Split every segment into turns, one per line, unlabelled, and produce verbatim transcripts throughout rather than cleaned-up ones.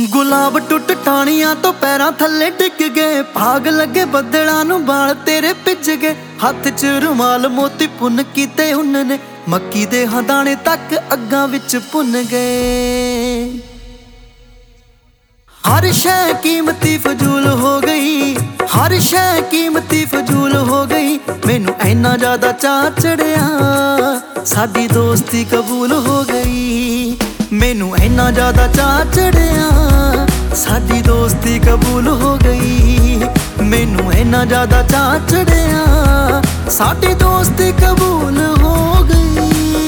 गुलाब टुट टाणियां तो पैरां थल्ले डिग गए। भाग लगे बदलां नूं बाल तेरे भिज गए। हत्थ च रुमाल मोती पुन कीते उन्ने मक्की दे हदाने तक अग्गां विच भुन गए। हर शै कीमती फजूल हो गई, हर शै कीमती फजूल हो गई। मैनू इन्ना ज्यादा चाऽ चढ़िया साडी दोस्ती कबूल हो गई। मैनू इन्ना ज्यादा चाऽ चढ़िया साडी दोस्ती कबूल हो गई। मैनू इन्ना ज्यादा चाऽ चढ़िया साडी दोस्ती कबूल हो गई।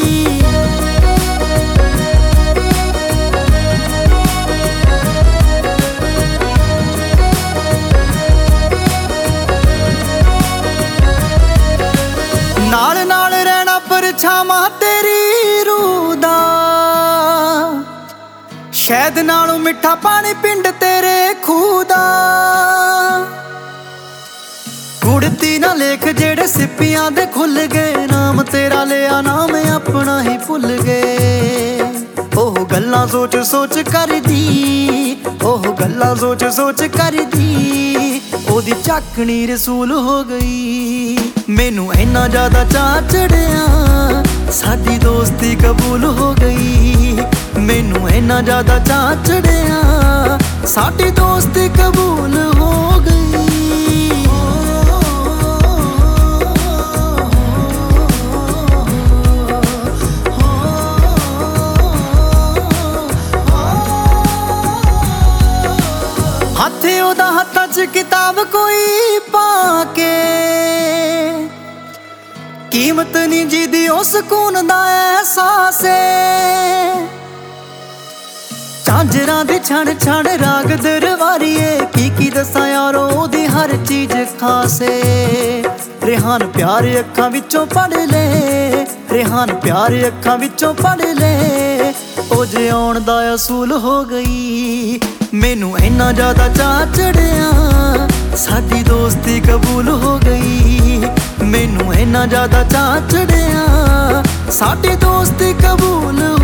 नाल नाल रहना परछावां तेरी रूह दा, शहद नालों मिठा पानी पिंड तेरे खूह दा। गुड़ती ना लेख जेड़े सिप्पियां दे खुल गए। नाम तेरा लिया नाम अपना ही भुल गए। ओह गल्लां सोच सोच करदी, ओह गल्लां सोच सोच करदी ओदी झाकनी रसूल हो गई। मैनू इन्ना ज्यादा चाऽ चढ़िया साडी दोस्ती कबूल हो गई। मैनू इन्ना ज्यादा चाऽ चढ़िया साडी दोस्ती कबूल हो गई। हत्थ ओदा हत्थां च किताब कोई पाके, कीमत नहीं जीदी ओ सुकून दा एहसास है। झांजरां दी छण छण राग दरबारीए की की दसां यारो ओदी हर चीज खास है। रेहान प्यार अखां विचों पढ़ ले, रेहान प्यार अखां विचों पढ़ ले ओ जे आउण दा असूल हो गई। मैनू इन्ना ज्यादा चाऽ चढ़िया साडी दोस्ती कबूल हो गई। मैनू इन्ना ज्यादा चाऽ चढ़िया साडी दोस्ती कबूल